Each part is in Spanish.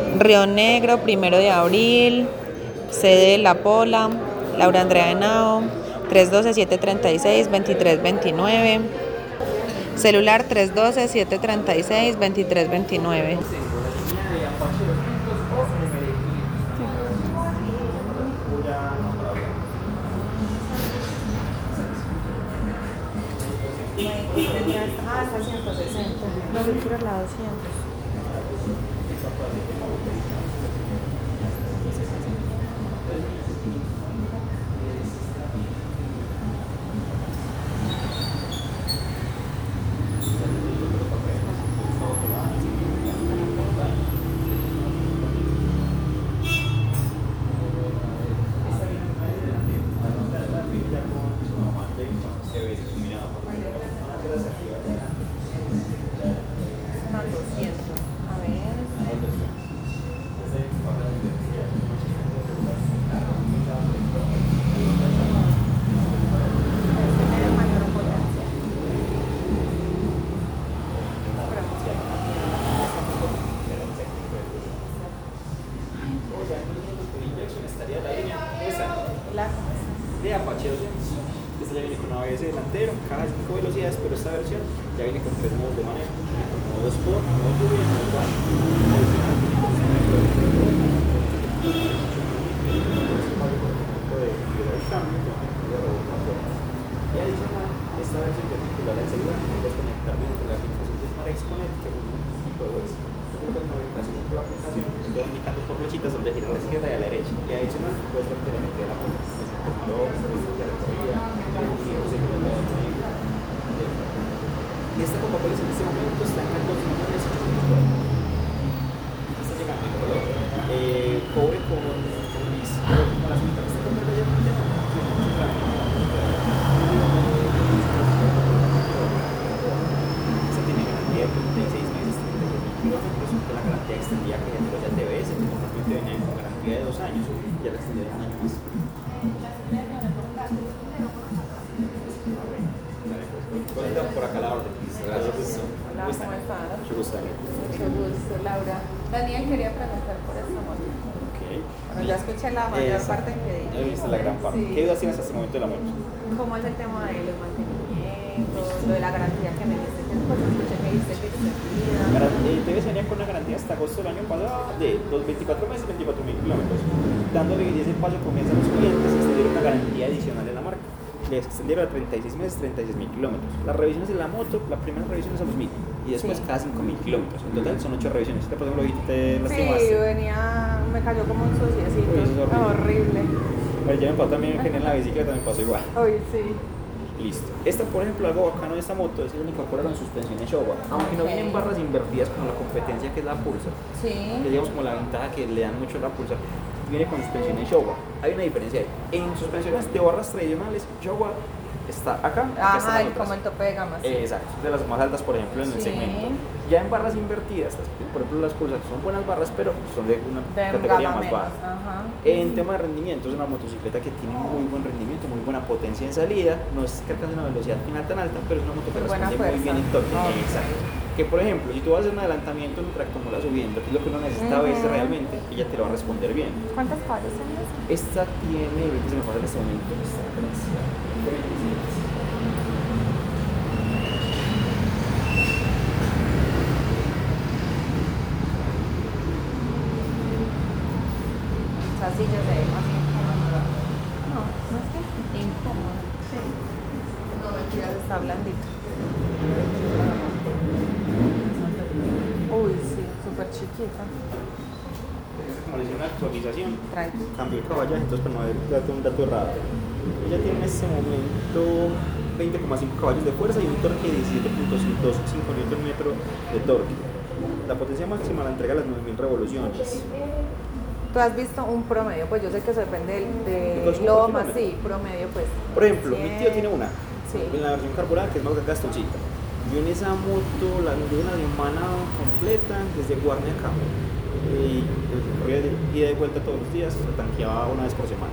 Río Negro, 1 de abril, sede La Pola, Laura Andrea Henao, 312-736-2329, celular 312-736-2329. Ah, está 160. No, yo quiero la 200. No, 200. A ver. De Apache 200. Esta ya viene con ABS delantero, caja de 5 velocidades, pero esta versión ya viene con 3 modos de manejo: modo Sport, modo lluvia y modo bajo. Y adicional, esta versión ya titular el celular, puedes conectar mediante la aplicación de Smart Exponent, que es un tipo de voice. Con la ubicación por la aplicación, te va indicando por flechitas donde girar a la izquierda y a la derecha. Y adicional, puedes ver el de la foto. Esta Coca-Cola en este momento está en 14.800. Está llegando en color cobre con gris. Como las mitad está comprando ya muy bien. Esta tiene garantía de 36 meses, 36.000 kilómetros, con la garantía extendida que ya tengo ya TBS, que normalmente venía con garantía de 2 años, y ya la extendida de 1 año más. Por acá la orden. Gracias. Hola, ¿cómo estás? Mucho gusto, Daniel. Mucho gusto, Laura. Daniel quería preguntar por esta moto. Ok. Bueno, ya escuché la mayor parte que Ya dijo. viste la gran parte. Sí. ¿Qué dudas tienes hasta el momento de la moto? ¿Cómo es el tema de los mantenimientos, lo de la garantía que me diste? Pues escuché que dice que extendida. Debes venir con una garantía hasta agosto del año pasado de 24 meses, 24.000 kilómetros. Dándole ese paso comienza a los clientes a extender una garantía adicional en la marca. Le extendieron a 36 meses, 36.000 kilómetros. Las revisiones de la moto, la primera revisión es a los 1000 y después cada 5.000 kilómetros. En total son 8 revisiones. Te por ejemplo, te lastimaste. Sí, venía, me cayó como un suciecito. Uy, eso es horrible. Horrible. Ya me pasó también en la bicicleta, me pasó igual. Uy, sí. Listo. Esta, por ejemplo, algo bacano de esta moto es que le incorporaron suspensión en Showa. Aunque no vienen barras invertidas como la competencia que es la Pulsar. Sí. Que digamos como la ventaja que le dan mucho a la Pulsar. Viene con suspensión en Showa. Hay una diferencia ahí. En suspensiones de barras tradicionales, Showa está acá. Ajá, como el tope de gama. Sí. Exacto, de las más altas, por ejemplo, en el segmento. Ya en barras invertidas, por ejemplo, las Pulsar son buenas barras, pero son de una categoría más baja. En tema de rendimiento, es una motocicleta que tiene muy buen rendimiento, muy buena potencia en salida. No es que alcance una velocidad final tan alta, pero es una moto que responde muy bien en torque. Exacto. Que por ejemplo, si tú vas a hacer un adelantamiento en un tractomula subiendo, que es lo que uno necesita a veces realmente, ella te lo va a responder bien. ¿Cuántas caballos tiene? Esta tiene, se me pasa en este momento, Así yo sé, más incómodo. No, no es que incómodo. Sí. No, mentira, está blandito. Uy, sí, súper chiquita. Como le hice una actualización, Tranquilo. cambió el caballaje, entonces para no haber un dato errado. Ella tiene en este momento 20,5 caballos de fuerza y un torque de 17.25 Nm de torque. La potencia máxima la entrega a las 9.000 revoluciones. ¿Tú has visto un promedio? Pues yo sé que eso depende de lo más, sí, promedio pues. Por ejemplo, mi tío tiene una, sí, en la versión carburada, que es más gastoncita. Yo en esa moto la anduve una semana completa desde Guarne acá. Y corría de ida y vuelta todos los días, se tanqueaba una vez por semana. sí.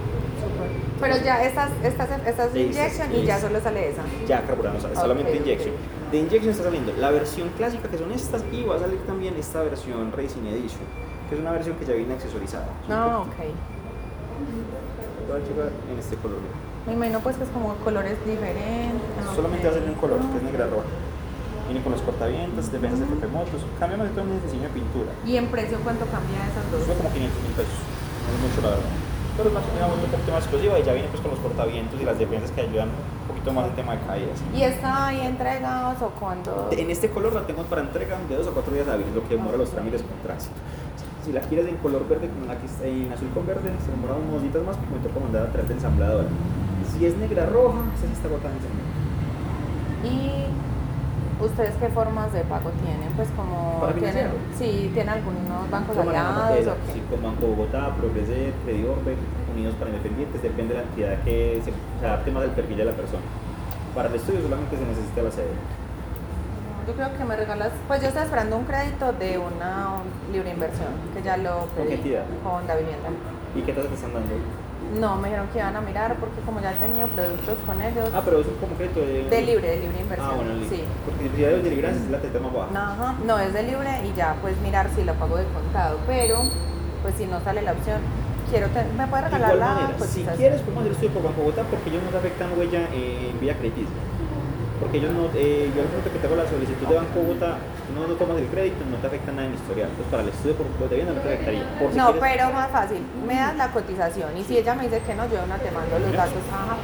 súper. Pero ya estas inyección y ya solo sale esa. Ya carburando, solamente inyección. De inyección está saliendo la versión clásica, que son estas, y va a salir también esta versión Racing Edition, que es una versión que ya viene accesorizada. Ok. Va a llegar en este color. Me imagino pues que es como colores diferentes. Solamente va a salir un color, que es negra roja. Viene con los cortavientos, defensas de motos, cambia más de todo en el diseño de pintura. ¿Y en precio cuánto cambia esas dos? Sube como 500.000 pesos, no es mucho la verdad. Pero es una moto un poquito más exclusiva y ya viene pues con los cortavientos y las defensas que ayudan un poquito más al tema de caídas. ¿Y está ahí entregados o cuándo? En este color la tengo para entrega de 2 a 4 días hábiles, lo que demora los trámites con tránsito. Si la quieres en color verde, como la que está en azul con verde, se demora unos días más porque me toca mandar a traer de ensambladora. Si es negra roja, esa sí está agotada en ese momento. ¿Y ustedes qué formas de pago tienen? Pues como ¿Para tienen, financiarlo? sí, ¿tienen algunos bancos Yo manejo aliados Matela, o qué? sí, con Banco Bogotá, Progreser, Crediorbe, Unidos para Independientes, depende de la entidad que se adapte más al perfil de la persona. Para el estudio solamente se necesita la sede. Yo creo que me regalas, pues yo estaba esperando un crédito de una libre inversión, que ya lo pedí. ¿Con qué entidad? Con Da Vivienda. ¿Y qué tasa te están dando? No, me dijeron que iban a mirar porque como ya he tenido productos con ellos. Ah, pero es como crédito de libre inversión. Ah, bueno, libre. Sí. Porque si ya de libre es la tarjeta más baja. Ajá, no, es de libre y ya puedes mirar si lo pago de contado, pero pues si no sale la opción, ¿me puedes regalar De igual la manera, si cotización? quieres podemos hacer estudio por Banco Bogotá porque ellos no te afectan huella en vía crediticia. Porque ellos no, yo al momento que te hago la solicitud de Banco Bogotá, no tomas el crédito, no te afecta nada en el historial. Entonces para el estudio por de vivienda no te afectaría. Por si No, quieres, pero más fácil, me das la cotización y si ella me dice que no, yo no te mando los datos. Ajá,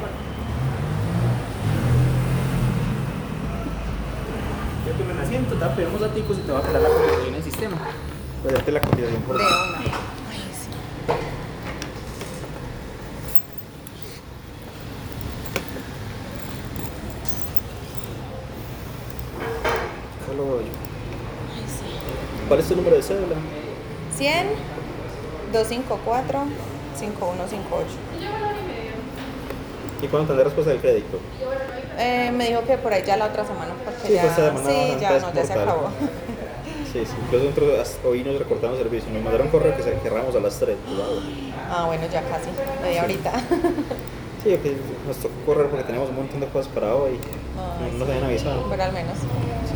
yo tuve un asiento, te pedimos datos y te va a pegar la cotización en el sistema. Pues darte la cotización por de una. Solo voy. ¿Cuál es tu número de cédula? 100 254 5158. ¿Y cuándo tendrás respuesta del crédito? Me dijo que por ahí ya la otra semana, porque Sí, ya, pues esta semana sí, bastante ya no, ya se mortal. acabó. Sí, sí. Incluso nosotros hoy nos recortamos servicio. Nos mandaron correo que cerramos a las 3. Ah, bueno, ya casi, media horita. Sí, que nos tocó correr porque teníamos un montón de cosas para hoy. Ay, No nos habían avisado. Pero al menos. Sí.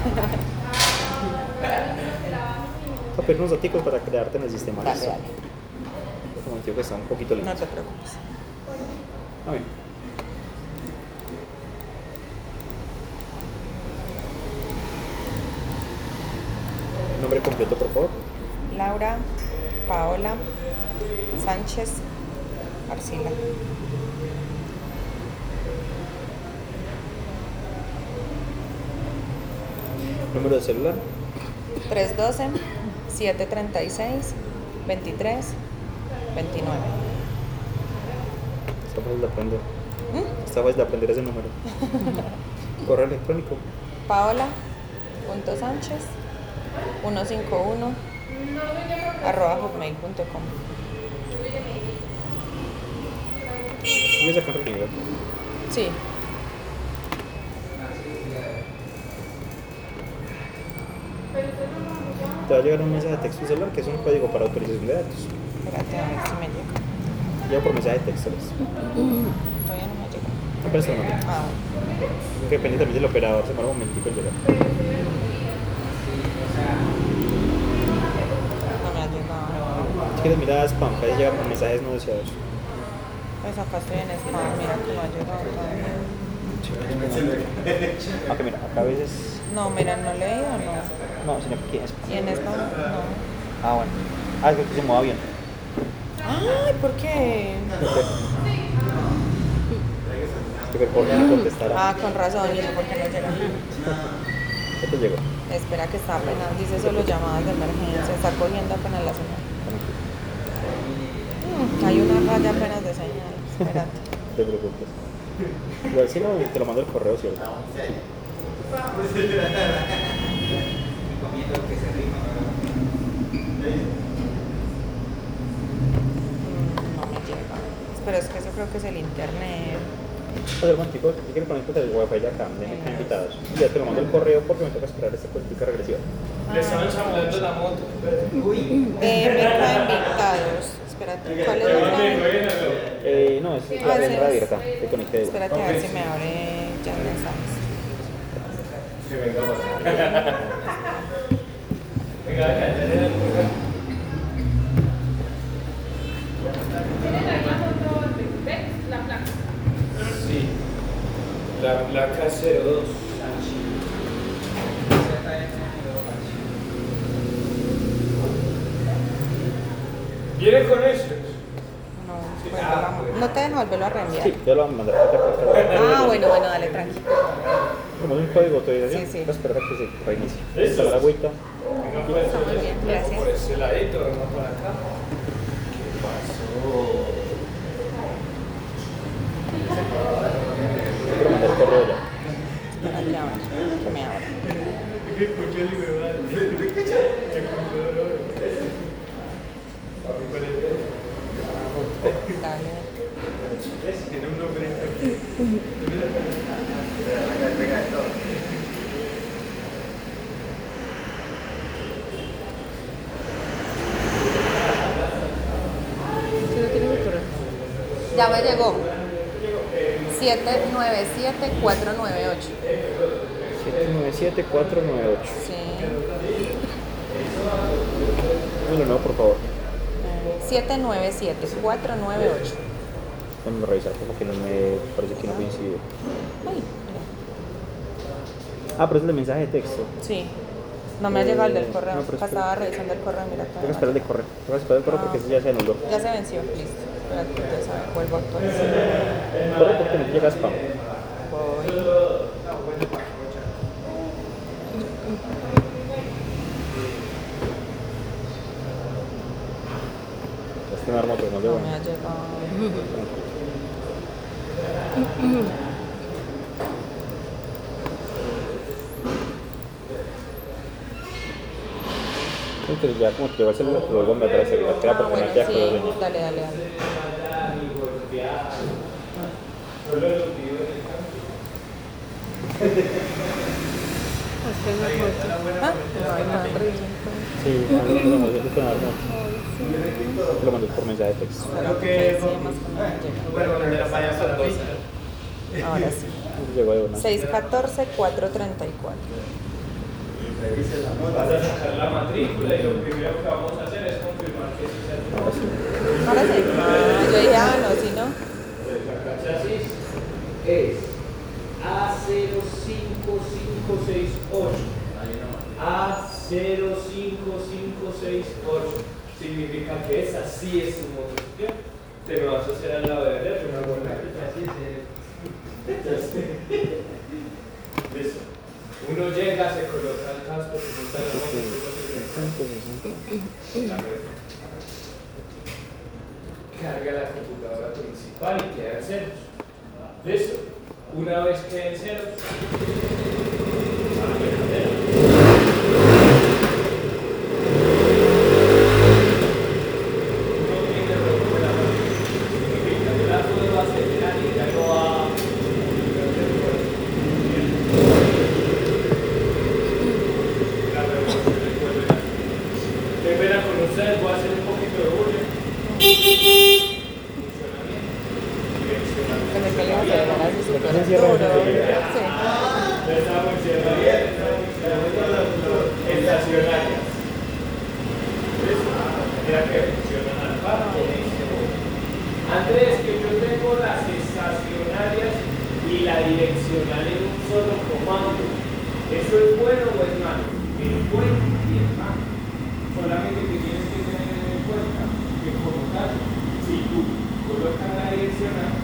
Voy a pedir unos datos para crearte en el sistema. Dale, Listo. dale. Como digo que está un poquito lento. No te preocupes. A ver. Nombre completo, por favor. Laura Paola Sánchez Arcila. Número de celular. 312 736 23 29. Está fácil de aprender. Está fácil de aprender ese número. Correo electrónico. Paola.sánchez 151 @hotmail.com. ¿Vives acá en Río? Sí. Te va a llegar un mensaje de texto celular que es un código para autorización de datos. Espérate a ver si me llega. Llega por mensaje de texto. Todavía no me llega. Apenas te lo mandé. Ah, bueno. Que depende también del operador, se demora un momentico en llegar. No me ha llegado. Si quieres mirar spam, puedes llegar con mensajes no deseados. Pues acá estoy en spam, mira que no ha llegado todavía. Aunque mira, acá a veces. No, mira, no he leído, no. No, sino que aquí en spam. Y en spam, no. Ah, bueno. Ah, es que se mueva bien. Ay, ¿por qué? Que por qué no contestará. Ah, con razón, ¿y por qué no llega? ¿Qué te llegó? Espera que está apenas, dice solo llamadas de emergencia, está cogiendo apenas la señal. Hay una raya apenas de señal, espérate. No te preocupes. Igual si no, te lo mando el correo, ¿cierto? No me llega. Pero es que eso creo que es el internet. Pues hermano, chicos, si quieren conectar el wifi de acá, de invitados. Ya te lo mando el correo porque me toca esperar esta política regresiva. Le estaban ensamblando la moto. Me caen invitados. Espérate, ¿cuál es el nombre? no, es Ah, la sí. ventana abierta, te conecté. Espérate a ver si me abre ya mensajes. Que venga para acá. Venga, acá, ya le da el lugar. ¿Tienen ahí la foto de la placa? Sí. La placa 02. ¿Viene con eso? No, pues, no te deja volverlo a reenviar. Sí, ya lo van a mandar. Ah, bueno, dale, tranqui. Como es un código de autorización, Sí, sí. espera que se reinicie. ¿Listo? Está la agüita. Venga, pues. Está muy bien, gracias. Por ese ladito, venga para acá. ¿Qué pasó? Quiero mandar el correo ya. Espérate ahora, que me abra. Dale. Tiene un nombre. Ya me llegó. 797498. 797-498. Sí. Bueno, no, por favor. 797498. Vamos a revisar porque no me parece que no coincide. Ay, Ah, pero es el de mensaje de texto. sí. No me ha llegado el del correo. No, pero espera. Estaba revisando el correo, mira. Tengo que esperar el de correo. Tengo que esperar el correo porque ese ya se anuló. Ya se venció, listo. Espérate, entonces a ver, vuelvo a actualizar. Correo porque no te llega spam. Voy. Es que me armo, pero no llegó. No me ha llegado. Entonces ya como que llegó el celular, te lo vuelvo a meter a celular. Queda Ah, porque bueno, no queda con sí. los dueños. Dale, dale, dale. Ah, ay, tan rico. Sí, te lo mandé por mensaje de texto. Espérate, sí, más o menos llega. Bueno, de la payaso Ahora sí. Llegó de una. 614-434. Vas a sacar la matrícula y lo primero que vamos a hacer es confirmar que sí se hace. Ahora sí. Ahora sí. Ah, yo dije, ah, no, si no. El chasis es A05568. A05568 significa que esa sí es su motocicleta. Te me vas a hacer al lado derecho una buena. Listo. Uno llega, se coloca el casco, se monta en la moto, carga la computadora principal y queda en ceros. Listo. Una vez quede en ceros, estacionarias. Mira que funcionan al par. Andrés, que yo tengo las estacionarias y la direccional en un solo comando. ¿Eso es bueno o es malo? Es bueno y es malo. Solamente que tienes que tener en cuenta que como tal, si tú colocas la direccional,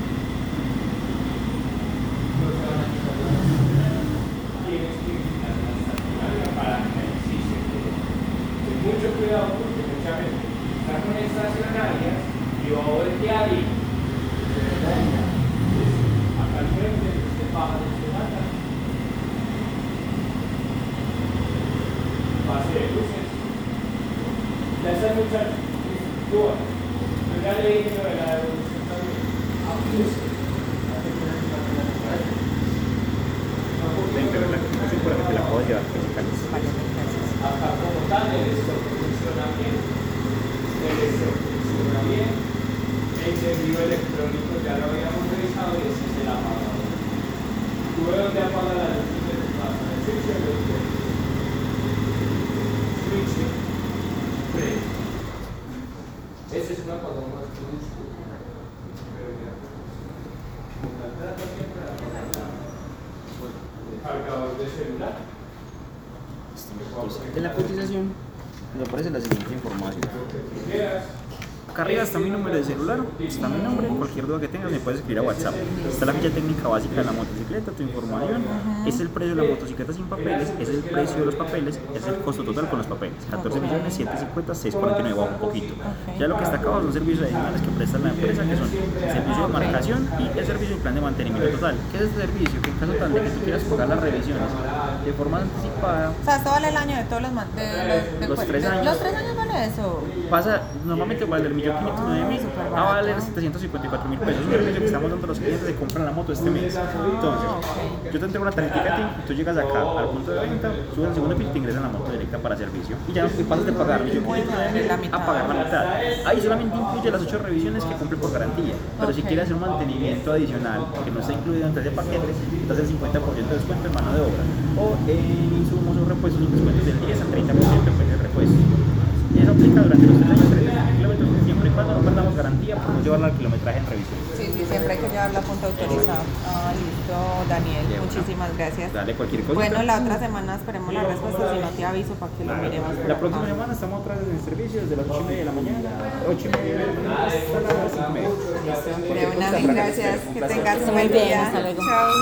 no te van a quitar la estacionaria. Tienes que quitar la estacionaria para que existe. Ten mucho cuidado porque mucha gente está con estacionarias y va a voltear y acá al frente se baja de su mata. Pase de luces. Ya está muchacho. Yo ya le dije de la devolución también. Pero la comunicación seguramente la puedo llevar físicamente. Acá como tal el stock funciona bien. El stock funciona bien. El servicio electrónico ya lo habíamos revisado y ese es el apagador. ¿Tú ves dónde apaga la luz de tu casa? ¿El switch o el switch? Switch. Ese es un apagador más brusco. Cargador de celular. En la cotización nos aparece la siguiente información. Acá arriba está mi número de celular, está mi nombre, cualquier duda que tengas me puedes escribir a WhatsApp. Está la ficha técnica básica de la motocicleta, tu información, es el precio de la motocicleta sin papeles, es el precio de los papeles, es el costo total con los papeles, 14.750.649, bajo un poquito. Ya lo que está acá abajo son servicios adicionales que presta la empresa, que son el servicio de marcación y el servicio de plan de mantenimiento total. ¿Qué es este servicio? Que en caso tal de que tú quieras pagar las revisiones de forma anticipada, O sea, esto vale el año de todos los los 3 años. ¿Los 3 años vale eso? Pasa, normalmente vale el 1.509.000 a valer 754.000 pesos. Es un servicio que estamos dando a los clientes de comprar la moto este mes. Entonces, yo te entrego una tarjetita a ti, tú llegas acá al punto de venta, subes al segundo piso y te ingresas la moto directa para servicio. Y ya pasas de pagar 1.509.000 a pagar la mitad. Ahí solamente incluye las 8 revisiones que cumple por garantía. Pero si quieres hacer un mantenimiento adicional que no está incluido entre ese paquete, estás el 50% de descuento en mano de obra. O en insumos o repuestos, un descuento del 10 al 30% en el repuesto. Y eso aplica durante los 3 años, 35 kilómetros, siempre y cuando no perdamos garantía por no llevarla al kilometraje en revisión. Sí, siempre hay que llevarla a punto autorizado. Ah, listo, Daniel, muchísimas gracias. Dale, cualquier cosa. Bueno, la otra semana esperemos la respuesta, si no te aviso para que lo miremos. La próxima semana estamos otra vez en el servicio desde las 8:30 de la mañana, 8:30 de la mañana hasta las 5:30. De una, mil gracias, que tengas un buen día. Chao.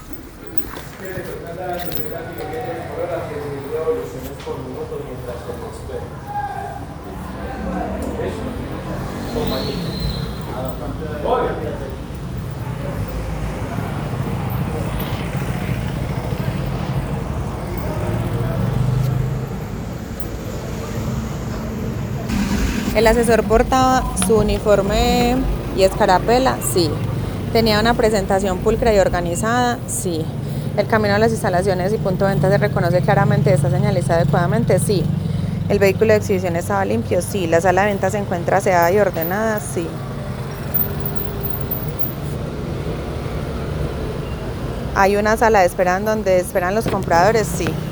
El asesor portaba su uniforme y escarapela, sí. Tenía una presentación pulcra y organizada, sí. El camino a las instalaciones y punto de venta se reconoce claramente, está señalizado adecuadamente, sí. El vehículo de exhibición estaba limpio, sí. La sala de venta se encuentra aseada y ordenada, sí. Hay una sala de espera en donde esperan los compradores, sí.